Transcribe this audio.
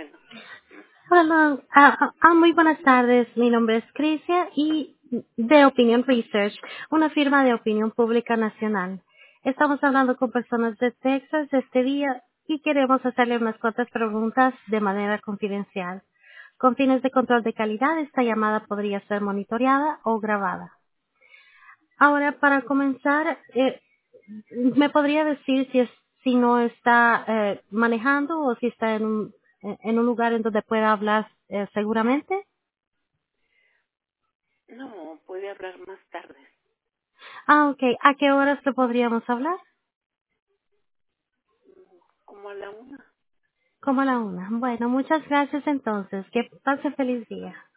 Bueno, Hola, muy buenas tardes. Mi nombre es Crisia y de Opinion Research, una firma de opinión pública nacional. Estamos hablando con personas de Texas este día y queremos hacerle unas cuantas preguntas de manera confidencial. Con fines de control de calidad, esta llamada podría ser monitoreada o grabada. Ahora, para comenzar, ¿me podría decir si no está manejando o si está en un lugar en donde pueda hablar seguramente? no, puede hablar más tarde, Ok. ¿A qué horas le podríamos hablar? como a la 1. Como a la 1. Bueno, muchas gracias entonces. Que pase feliz día.